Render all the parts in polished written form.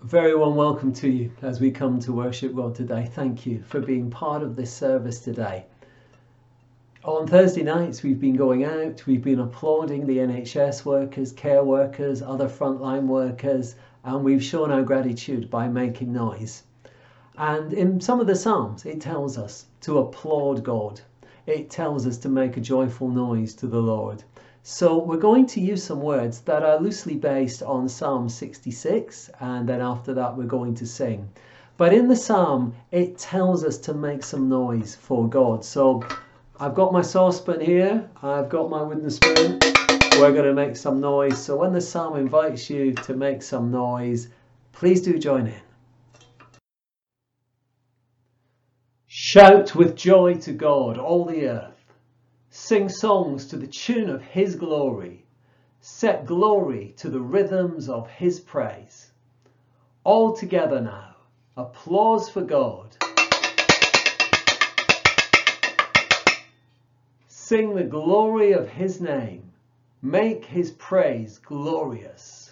Very warm welcome to you as we come to worship God today. Thank you for being part of this service today. On Thursday nights, we've been going out, we've been applauding the NHS workers, care workers, other frontline workers, and we've shown our gratitude by making noise. And in some of the Psalms, it tells us to applaud God. It tells us to make a joyful noise to the Lord. So we're going to use some words that are loosely based on Psalm 66, and then after that we're going to sing. But in the Psalm, it tells us to make some noise for God. So I've got my saucepan here, I've got my wooden spoon, we're going to make some noise. So when the Psalm invites you to make some noise, please do join in. Shout with joy to God, all the earth. Sing songs to the tune of His glory. Set glory to the rhythms of His praise. All together now, applause for God. Sing the glory of His name. Make His praise glorious.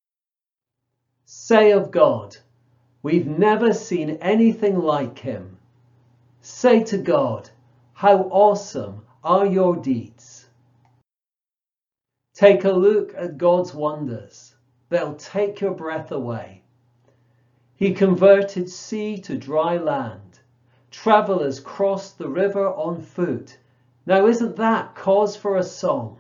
Say of God, we've never seen anything like Him. Say to God, how awesome are your deeds. Take a look at God's wonders. They'll take your breath away. He converted sea to dry land. Travelers crossed the river on foot. Now isn't that cause for a song?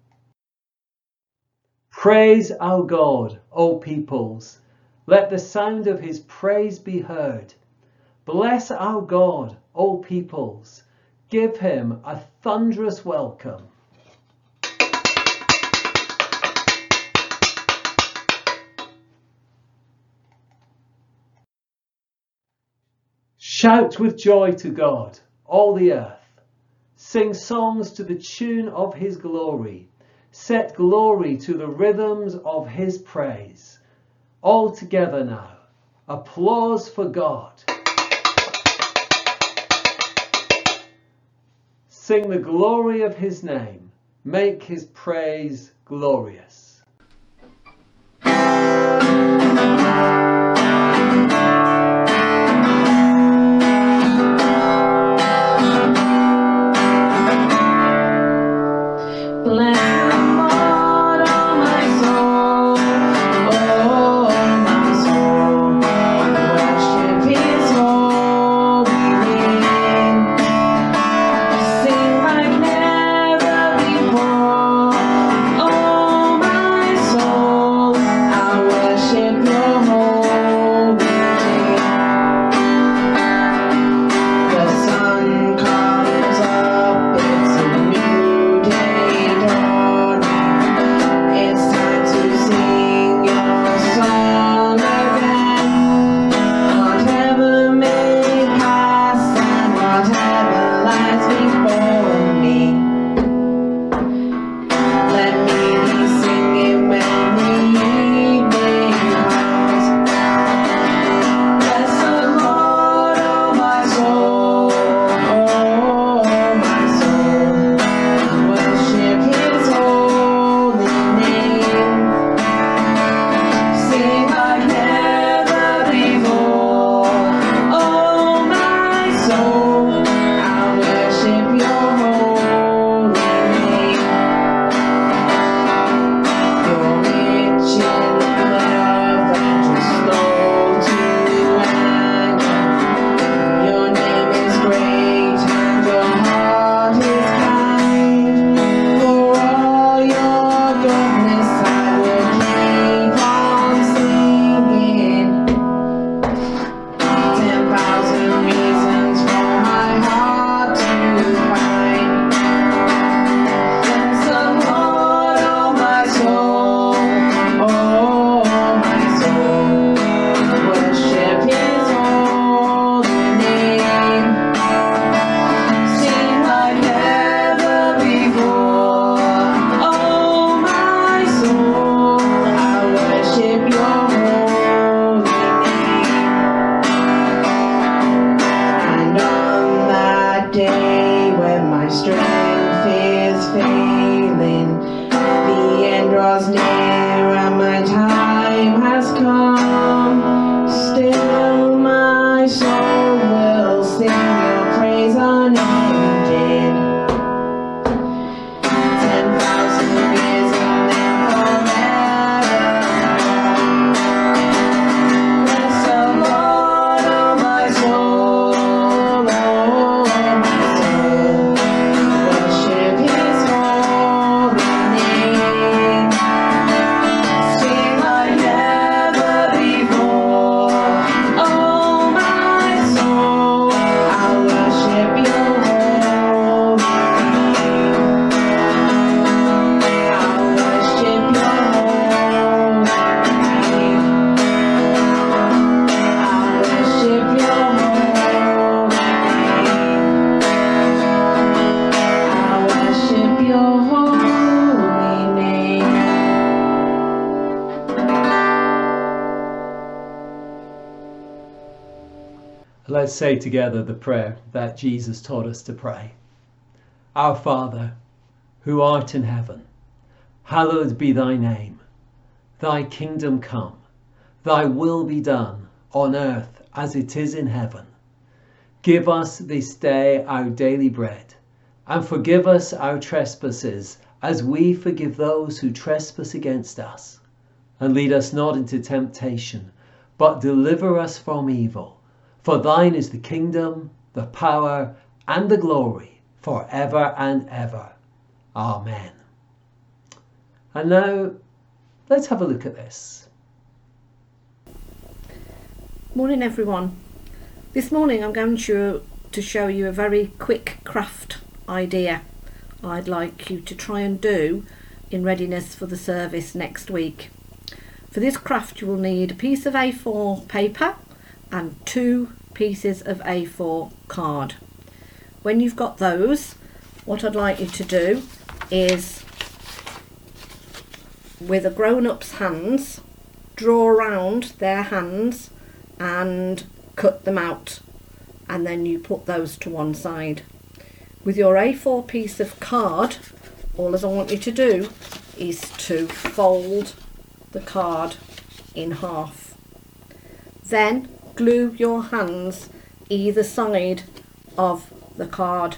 Praise our God, O peoples. Let the sound of His praise be heard. Bless our God, O peoples. Give Him a thunderous welcome. Shout with joy to God, all the earth. Sing songs to the tune of His glory. Set glory to the rhythms of His praise. All together now, applause for God. Sing the glory of His name. Make His praise glorious. Sing like never before. Oh my Let's say together the prayer that Jesus taught us to pray. Our Father, who art in heaven, hallowed be thy name. Thy kingdom come, thy will be done on earth as it is in heaven. Give us this day our daily bread, and forgive us our trespasses as we forgive those who trespass against us. And lead us not into temptation, but deliver us from evil. For thine is the kingdom, the power, and the glory, forever and ever. Amen. And now, let's have a look at this. Morning everyone. This morning I'm going to show you a very quick craft idea I'd like you to try and do in readiness for the service next week. For this craft you will need a piece of A4 paper and 2 pieces of A4 card. When you've got those, what I'd like you to do is, with a grown-up's hands, draw around their hands and cut them out, and then you put those to one side. With your A4 piece of card, all I want you to do is to fold the card in half. Then glue your hands either side of the card.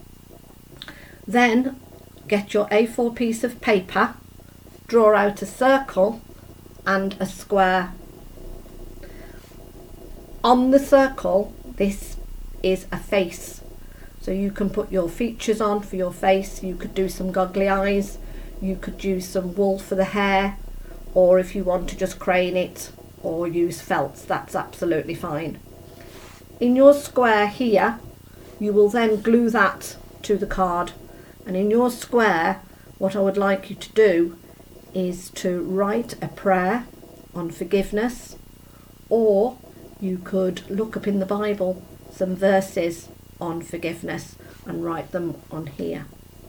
Then get your A4 piece of paper, draw out a circle and a square. On the circle, this is a face, so you can put your features on for your face. You could do some goggly eyes, you could use some wool for the hair, or if you want to just crane it or use felts, that's absolutely fine. In your square here, you will then glue that to the card, and in your square what I would like you to do is to write a prayer on forgiveness, or you could look up in the Bible some verses on forgiveness and write them on here.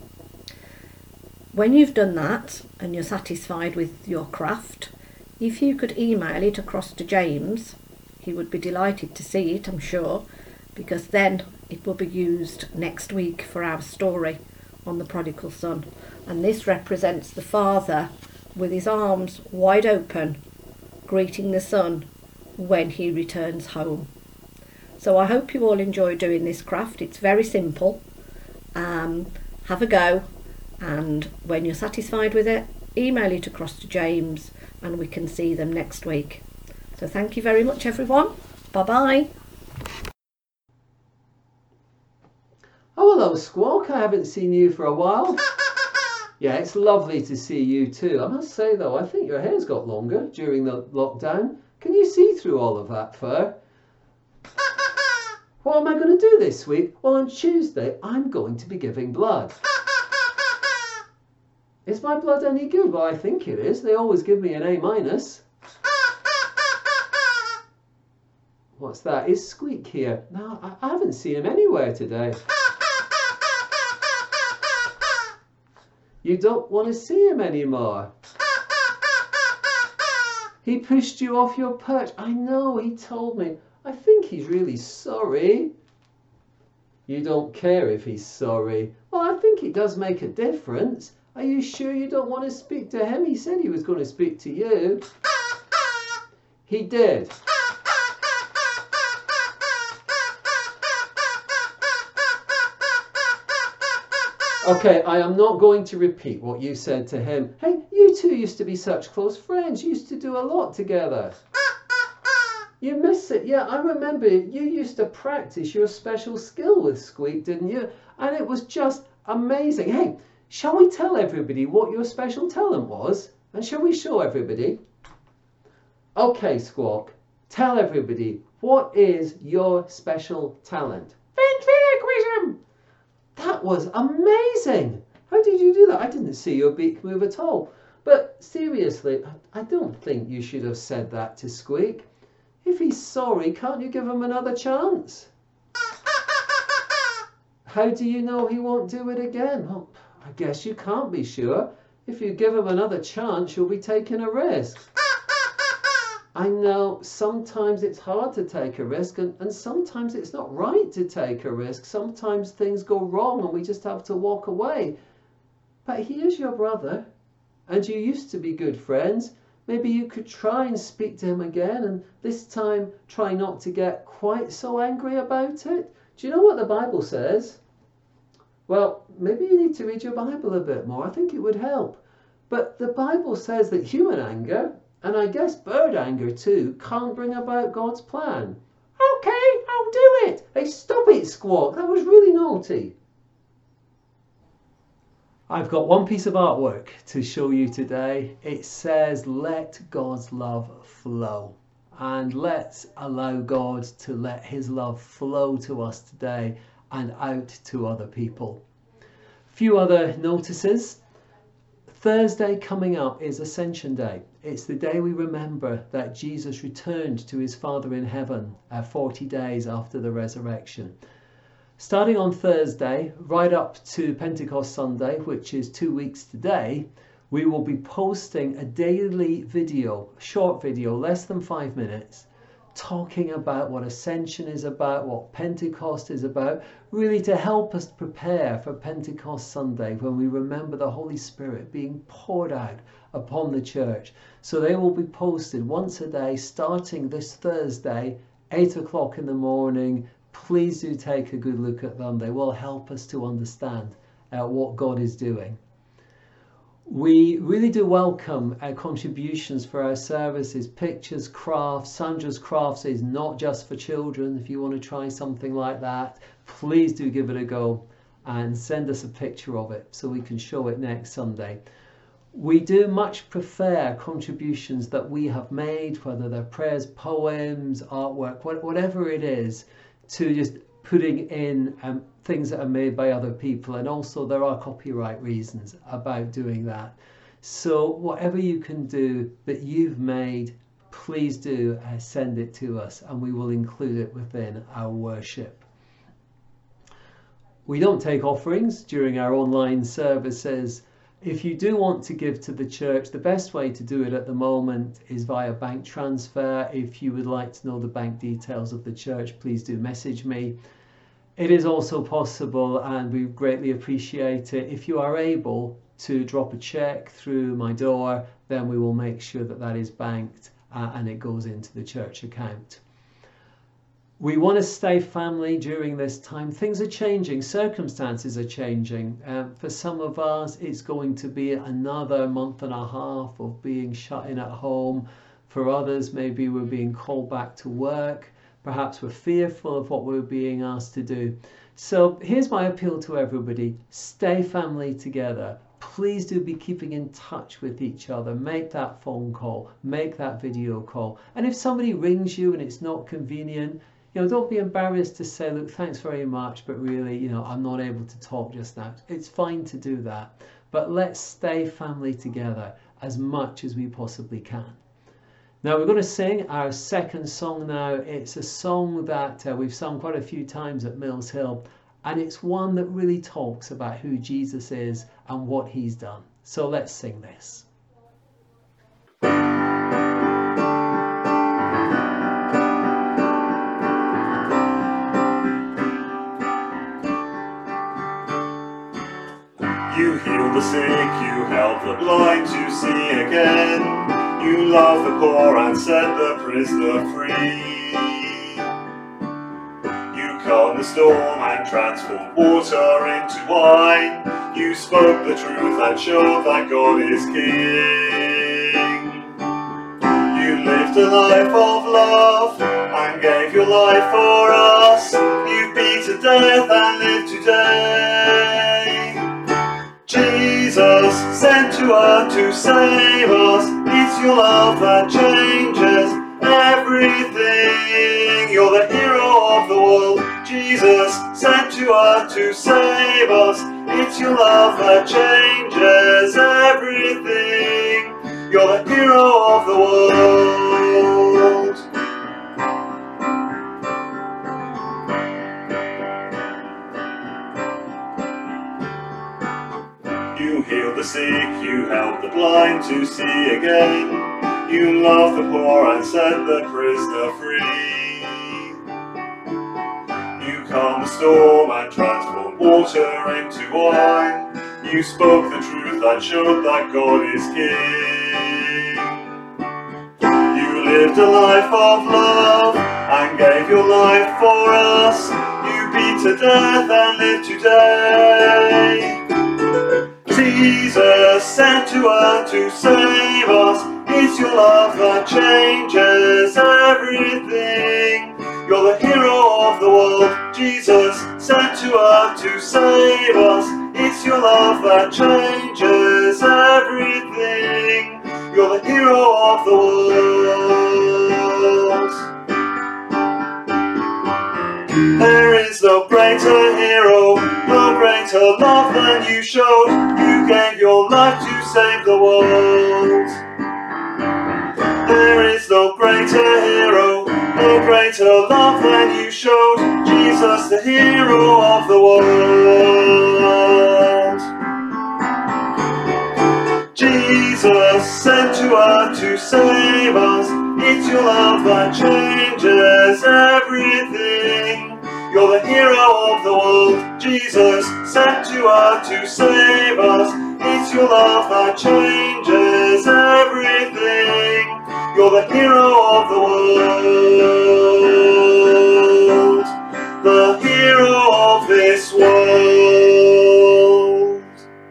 When you've done that and you're satisfied with your craft, if you could email it across to James, he would be delighted to see it, I'm sure, because then it will be used next week for our story on the prodigal son. And this represents the father with his arms wide open, greeting the son when he returns home. So I hope you all enjoy doing this craft. It's very simple. Have a go, and when you're satisfied with it, email it across to James and we can see them next week. So thank you very much everyone. Bye bye. Oh, hello Squawk, I haven't seen you for a while. Yeah, it's lovely to see you too. I must say though, I think your hair's got longer during the lockdown. Can you see through all of that fur? What am I going to do this week? Well, on Tuesday, I'm going to be giving blood. Is my blood any good? Well, I think it is. They always give me an A-. What's that? Is Squeak here? No, I haven't seen him anywhere today. You don't want to see him anymore. He pushed you off your perch. I know, he told me. I think he's really sorry. You don't care if he's sorry. Well, I think it does make a difference. Are you sure you don't want to speak to him? He said he was going to speak to you. He did. Okay, I am not going to repeat what you said to him. Hey, you two used to be such close friends. You used to do a lot together. You miss it. Yeah, I remember you used to practice your special skill with Squeak, didn't you? And it was just amazing. Hey, shall we tell everybody what your special talent was? And shall we show everybody? Okay, Squawk, tell everybody, what is your special talent? Ventriloquism! That was amazing! How did you do that? I didn't see your beak move at all. But seriously, I don't think you should have said that to Squeak. If he's sorry, can't you give him another chance? How do you know he won't do it again? Well, I guess you can't be sure. If you give him another chance, you'll be taking a risk. I know sometimes it's hard to take a risk, and sometimes it's not right to take a risk. Sometimes things go wrong and we just have to walk away. But he is your brother, and you used to be good friends. Maybe you could try and speak to him again, and this time try not to get quite so angry about it. Do you know what the Bible says? Well, maybe you need to read your Bible a bit more. I think it would help. But the Bible says that human anger, and I guess bird anger too, can't bring about God's plan. Okay, I'll do it. Hey, stop it, Squawk. That was really naughty. I've got one piece of artwork to show you today. It says, let God's love flow. And let's allow God to let his love flow to us today and out to other people. A few other notices. Thursday coming up is Ascension Day. It's the day we remember that Jesus returned to his Father in heaven 40 days after the resurrection. Starting on Thursday, right up to Pentecost Sunday, which is 2 weeks today, we will be posting a daily video, short video, less than 5 minutes, talking about what Ascension is about, what Pentecost is about, really to help us prepare for Pentecost Sunday when we remember the Holy Spirit being poured out upon the church. So they will be posted once a day, starting this Thursday, 8 o'clock in the morning. Please do take a good look at them. They will help us to understand what God is doing. We really do welcome contributions for our services, pictures, crafts. Sandra's Crafts is not just for children. If you want to try something like that, please do give it a go and send us a picture of it so we can show it next Sunday. We do much prefer contributions that we have made, whether they're prayers, poems, artwork, whatever it is, to just putting in things that are made by other people. And also there are copyright reasons about doing that. So whatever you can do that you've made, please do send it to us and we will include it within our worship. We don't take offerings during our online services. If you do want to give to the church, the best way to do it at the moment is via bank transfer. If you would like to know the bank details of the church, please do message me. It is also possible, and we greatly appreciate it, if you are able to drop a check through my door, then we will make sure that that is banked and it goes into the church account. We want to stay family during this time. Things are changing, circumstances are changing. For some of us, it's going to be another month and a half of being shut in at home. For others, maybe we're being called back to work. Perhaps we're fearful of what we're being asked to do. So here's my appeal to everybody. Stay family together. Please do be keeping in touch with each other. Make that phone call, make that video call. And if somebody rings you and it's not convenient, don't be embarrassed to say, look, thanks very much, but really, I'm not able to talk just now. It's fine to do that. But let's stay family together as much as we possibly can. Now we're going to sing our second song now. It's a song that we've sung quite a few times at Mills Hill, and it's one that really talks about who Jesus is and what he's done. So let's sing this. You heal the sick, you help the blind to see again. You love the poor and set the prisoner free. You calm the storm and transform water into wine. You spoke the truth and showed that God is King. You lived a life of love and gave your life for us. You beat to death and lived today. Jesus, sent to earth to save us. It's your love that changes everything. You're the hero of the world. Jesus, sent to earth to save us. It's your love that changes everything. You're the hero of the world. You heal the sick, you help the blind to see again. You You love the poor and set the prisoner free. You calmed the storm and transformed water into wine. You spoke the truth and showed that God is King. You lived a life of love and gave your life for us. You beat to death and lived today. Jesus sent to earth to save us. It's your love that changes everything. You're the hero of the world. Jesus sent to earth to save us. It's your love that changes everything. You're the hero of the world. There is no greater hero, no greater love than you showed. You gave your life to save the world. There is no greater hero, no greater love than you showed. Jesus, the hero of the world. Jesus sent to earth to save us. It's your love that changes everything. You're the hero of the world. Jesus sent to earth to save us. It's your love that changes everything. You're the hero of the world. The hero of this world.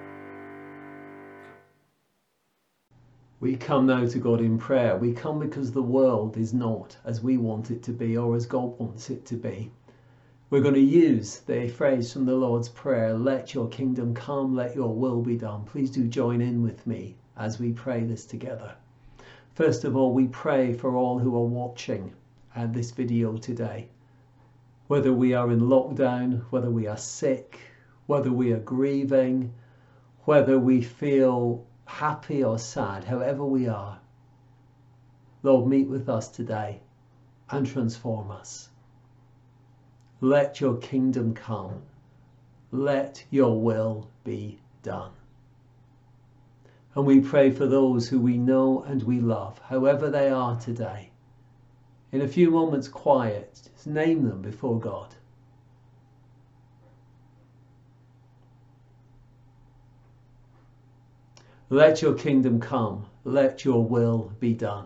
We come now to God in prayer. We come because the world is not as we want it to be or as God wants it to be. We're going to use the phrase from the Lord's Prayer, let your kingdom come, let your will be done. Please do join in with me as we pray this together. First of all, we pray for all who are watching this video today. Whether we are in lockdown, whether we are sick, whether we are grieving, whether we feel happy or sad, however we are. Lord, meet with us today and transform us. Let your kingdom come. Let your will be done. And we pray for those who we know and we love, however they are today. In a few moments quiet, just name them before God. Let your kingdom come. Let your will be done.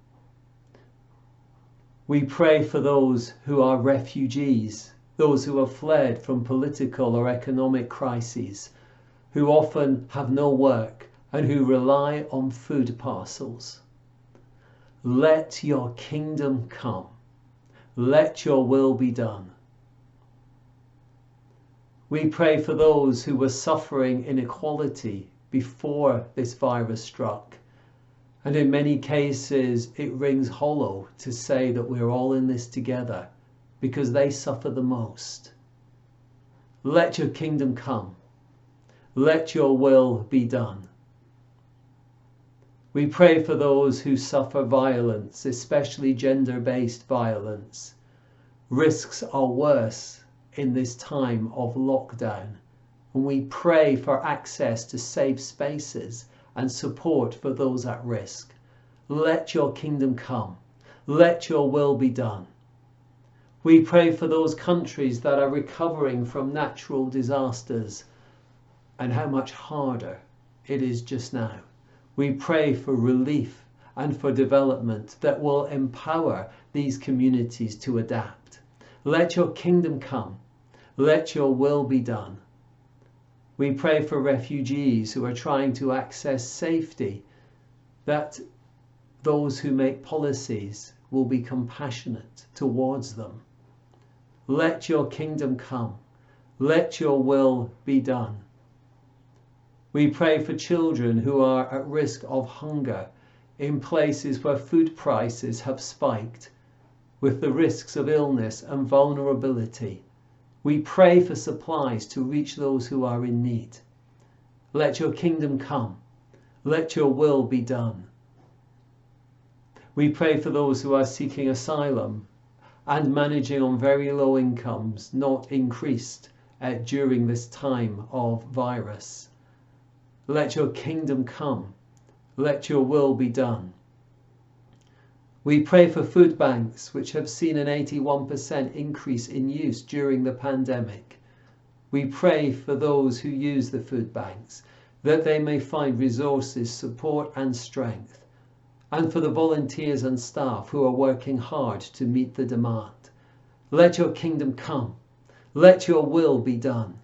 We pray for those who are refugees, those who have fled from political or economic crises, who often have no work and who rely on food parcels. Let your kingdom come. Let your will be done. We pray for those who were suffering inequality before this virus struck. And in many cases, it rings hollow to say that we're all in this together because they suffer the most. Let your kingdom come. Let your will be done. We pray for those who suffer violence, especially gender-based violence. Risks are worse in this time of lockdown. And we pray for access to safe spaces and support for those at risk. Let your kingdom come. Let your will be done. We pray for those countries that are recovering from natural disasters and how much harder it is just now. We pray for relief and for development that will empower these communities to adapt. Let your kingdom come. Let your will be done. We pray for refugees who are trying to access safety, that those who make policies will be compassionate towards them. Let your kingdom come. Let your will be done. We pray for children who are at risk of hunger in places where food prices have spiked, with the risks of illness and vulnerability. We pray for supplies to reach those who are in need. Let your kingdom come. Let your will be done. We pray for those who are seeking asylum and managing on very low incomes, not increased during this time of virus. Let your kingdom come. Let your will be done. We pray for food banks, which have seen an 81% increase in use during the pandemic. We pray for those who use the food banks, that they may find resources, support and strength, and for the volunteers and staff who are working hard to meet the demand. Let your kingdom come. Let your will be done.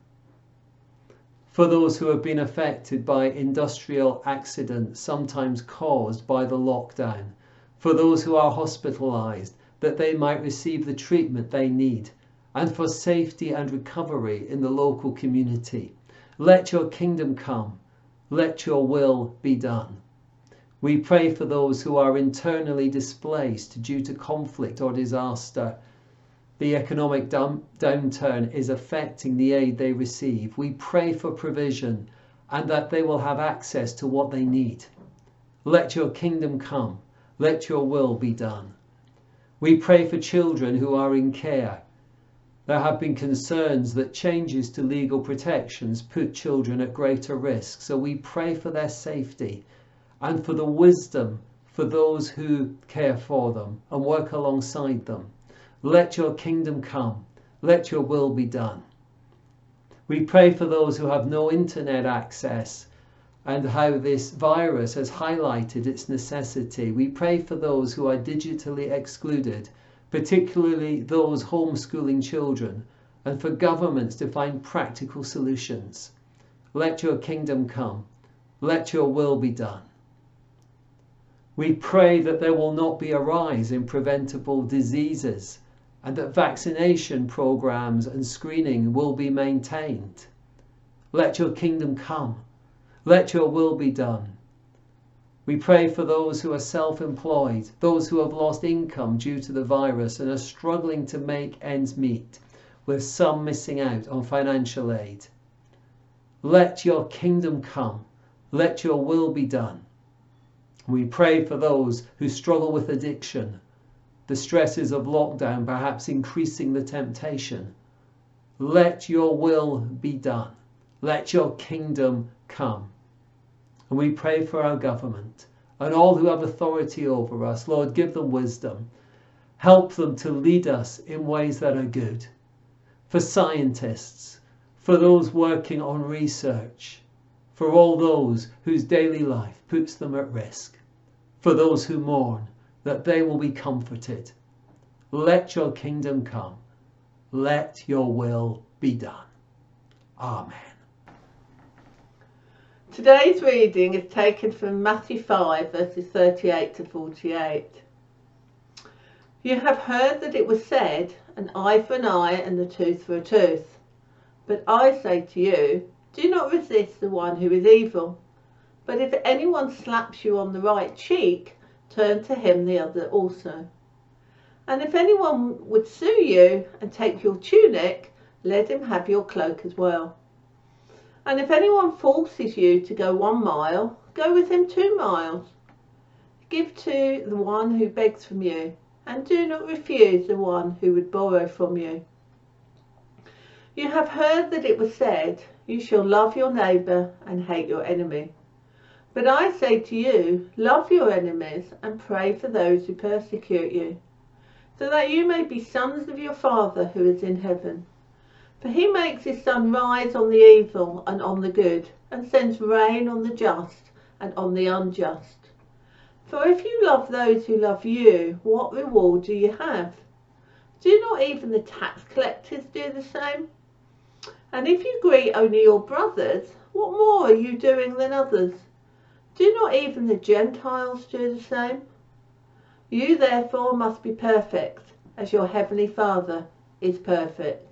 For those who have been affected by industrial accidents, sometimes caused by the lockdown, for those who are hospitalised, that they might receive the treatment they need, and for safety and recovery in the local community. Let your kingdom come. Let your will be done. We pray for those who are internally displaced due to conflict or disaster. The economic downturn is affecting the aid they receive. We pray for provision and that they will have access to what they need. Let your kingdom come. Let your will be done. We pray for children who are in care. There have been concerns that changes to legal protections put children at greater risk, so we pray for their safety and for the wisdom for those who care for them and work alongside them. Let your kingdom come. Let your will be done. We pray for those who have no internet access and how this virus has highlighted its necessity. We pray for those who are digitally excluded, particularly those homeschooling children, and for governments to find practical solutions. Let your kingdom come. Let your will be done. We pray that there will not be a rise in preventable diseases and that vaccination programs and screening will be maintained. Let your kingdom come. Let your will be done. We pray for those who are self-employed, those who have lost income due to the virus and are struggling to make ends meet, with some missing out on financial aid. Let your kingdom come. Let your will be done. We pray for those who struggle with addiction, the stresses of lockdown perhaps increasing the temptation. Let your will be done. Let your kingdom come. And we pray for our government and all who have authority over us. Lord, give them wisdom. Help them to lead us in ways that are good. For scientists, for those working on research, for all those whose daily life puts them at risk, for those who mourn, that they will be comforted. Let your kingdom come. Let your will be done. Amen. Today's reading is taken from Matthew 5 verses 38 to 48. You have heard that it was said, an eye for an eye and a tooth for a tooth. But I say to you, do not resist the one who is evil. But if anyone slaps you on the right cheek, turn to him the other also. And if anyone would sue you and take your tunic, let him have your cloak as well. And if anyone forces you to go 1 mile, go with him 2 miles. Give to the one who begs from you, and do not refuse the one who would borrow from you. You have heard that it was said, you shall love your neighbour and hate your enemy. But I say to you, love your enemies and pray for those who persecute you, so that you may be sons of your Father who is in heaven. For he makes his sun rise on the evil and on the good, and sends rain on the just and on the unjust. For if you love those who love you, what reward do you have? Do not even the tax collectors do the same? And if you greet only your brothers, what more are you doing than others? Do not even the Gentiles do the same? You therefore must be perfect, as your heavenly Father is perfect.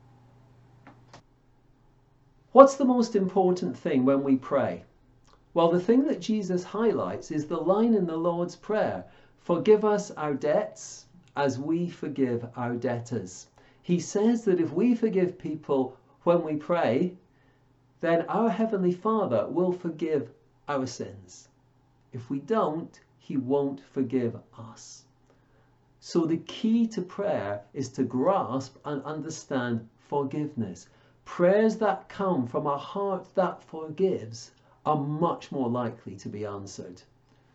What's the most important thing when we pray? Well, the thing that Jesus highlights is the line in the Lord's Prayer, forgive us our debts as we forgive our debtors. He says that if we forgive people when we pray, then our Heavenly Father will forgive our sins. If we don't, he won't forgive us. So the key to prayer is to grasp and understand forgiveness. Prayers that come from a heart that forgives are much more likely to be answered.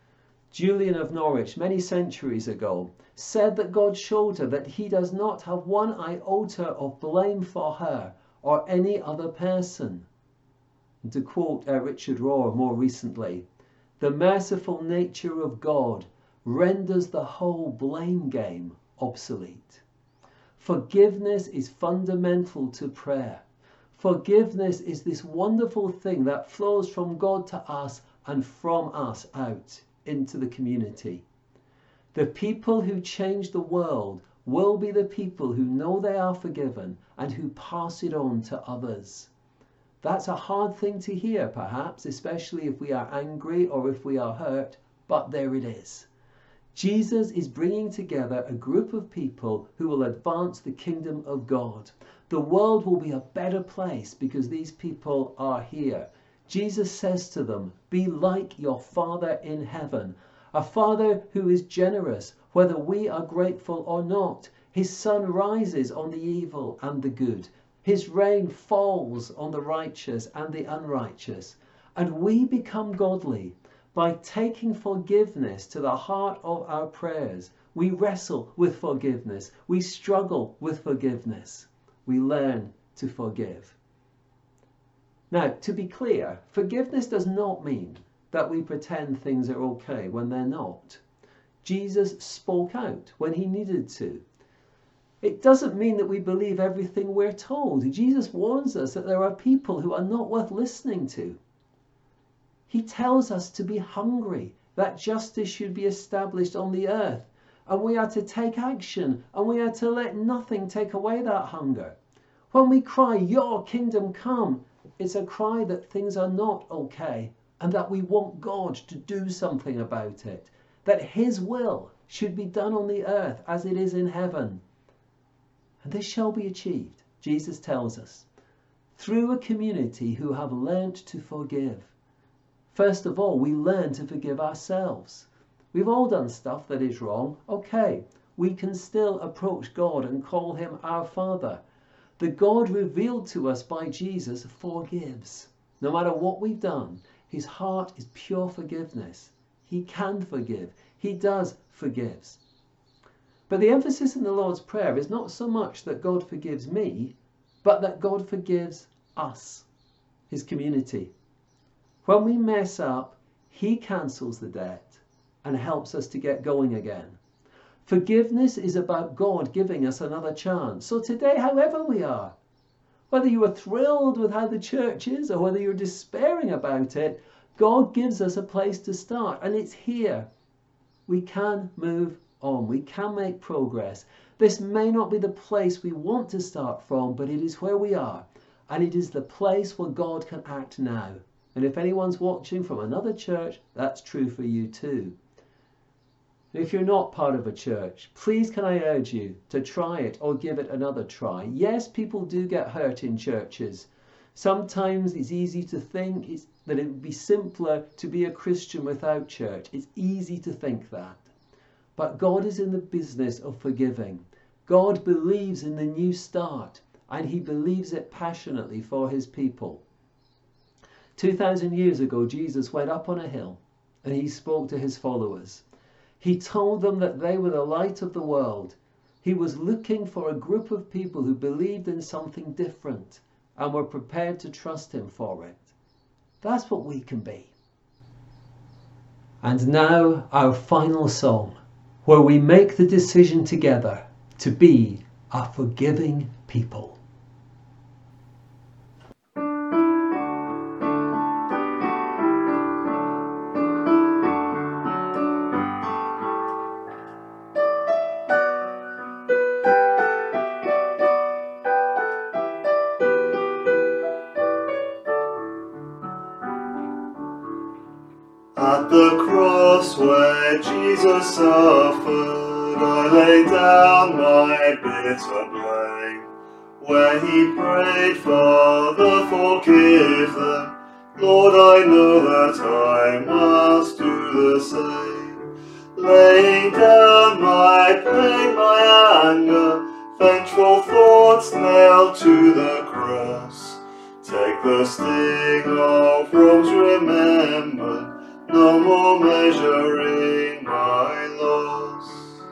Julian of Norwich, many centuries ago, said that God showed her that he does not have one iota of blame for her or any other person. And to quote Richard Rohr more recently, the merciful nature of God renders the whole blame game obsolete. Forgiveness is fundamental to prayer. Forgiveness is this wonderful thing that flows from God to us and from us out into the community. The people who change the world will be the people who know they are forgiven and who pass it on to others. That's a hard thing to hear, perhaps, especially if we are angry or if we are hurt, but there it is. Jesus is bringing together a group of people who will advance the kingdom of God. The world will be a better place because these people are here. Jesus says to them, "Be like your Father in heaven." A Father who is generous, whether we are grateful or not. His sun rises on the evil and the good. His rain falls on the righteous and the unrighteous. And we become godly by taking forgiveness to the heart of our prayers. We wrestle with forgiveness. We struggle with forgiveness. We learn to forgive. Now, to be clear, forgiveness does not mean that we pretend things are okay when they're not. Jesus spoke out when he needed to. It doesn't mean that we believe everything we're told. Jesus warns us that there are people who are not worth listening to. He tells us to be hungry, that justice should be established on the earth, and we are to take action, and we are to let nothing take away that hunger. When we cry, "Your kingdom come," it's a cry that things are not okay, and that we want God to do something about it, that his will should be done on the earth as it is in heaven. And this shall be achieved, Jesus tells us, through a community who have learnt to forgive. First of all, we learn to forgive ourselves. We've all done stuff that is wrong. Okay, we can still approach God and call him our Father. The God revealed to us by Jesus forgives. No matter what we've done, his heart is pure forgiveness. He can forgive. He does forgives. But the emphasis in the Lord's Prayer is not so much that God forgives me, but that God forgives us, his community. When we mess up, he cancels the debt and helps us to get going again. Forgiveness is about God giving us another chance. So today, however we are, whether you are thrilled with how the church is or whether you're despairing about it, God gives us a place to start, and it's here. We can move on. We can make progress. This may not be the place we want to start from, but it is where we are, and it is the place where God can act now. And if anyone's watching from another church, that's true for you too. If you're not part of a church, please can I urge you to try it or give it another try. Yes, people do get hurt in churches. Sometimes it's easy to think that it would be simpler to be a Christian without church. It's easy to think that. But God is in the business of forgiving. God believes in the new start, and he believes it passionately for his people. 2,000 years ago, Jesus went up on a hill and he spoke to his followers. He told them that they were the light of the world. He was looking for a group of people who believed in something different and were prepared to trust him for it. That's what we can be. And now our final song, where we make the decision together to be a forgiving people. At the cross where Jesus suffered, I lay down my bitter blame. Where he prayed, "Father, forgive them," Lord, I know that I must do the same. Laying down my pain, my anger, vengeful thoughts nailed to the cross. Take the sting of wrongs remembered, no more measuring my loss.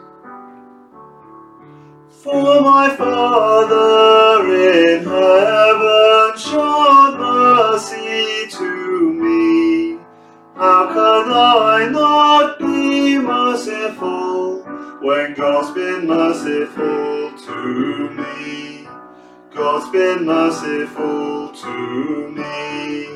For my Father in heaven showed mercy to me. How can I not be merciful when God's been merciful to me? God's been merciful to me.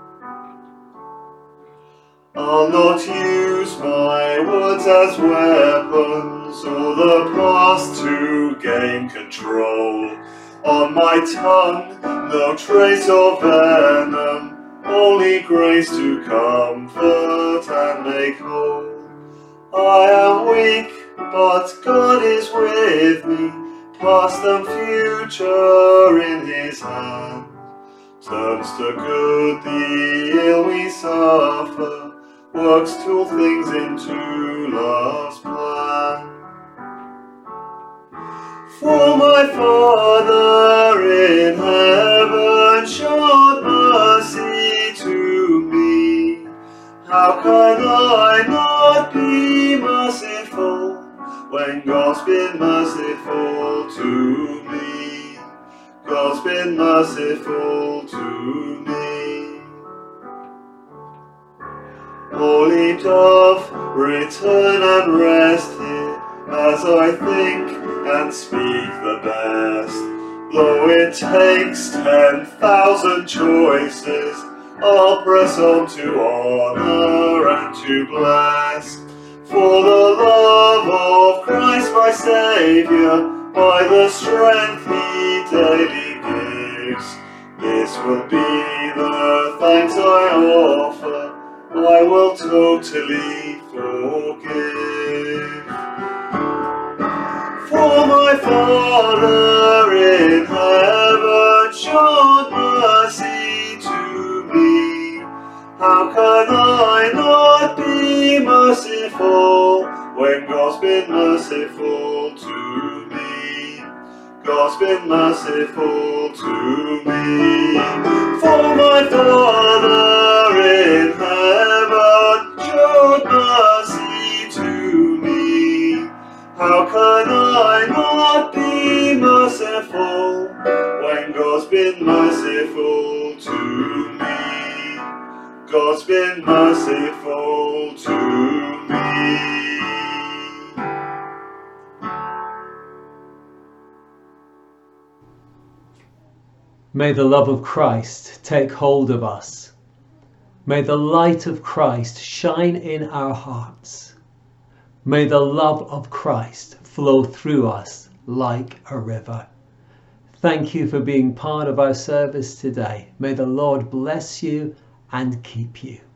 I'll not use my words as weapons or the past to gain control. On my tongue no trace of venom, only grace to comfort and make whole. I am weak, but God is with me, past and future in His hand. Turns to good the ill we suffer, works till things into love's plan. For my Father in heaven showed mercy to me. How can I not be merciful when God's been merciful to me? God's been merciful to me. Holy dove, return and rest here as I think and speak the best. Though it takes 10,000 choices, I'll press on to honour and to bless. For the love of Christ my Saviour, by the strength He daily gives, this will be the thanks I offer, I will totally forgive. For my Father in heaven showed mercy to me. How can I not be merciful when God's been merciful to me? God's been merciful to me. For my Father in heaven showed mercy to me. How can I not be merciful when God's been merciful to me? God's been merciful to me. May the love of Christ take hold of us. May the light of Christ shine in our hearts. May the love of Christ flow through us like a river. Thank you for being part of our service today. May the Lord bless you and keep you.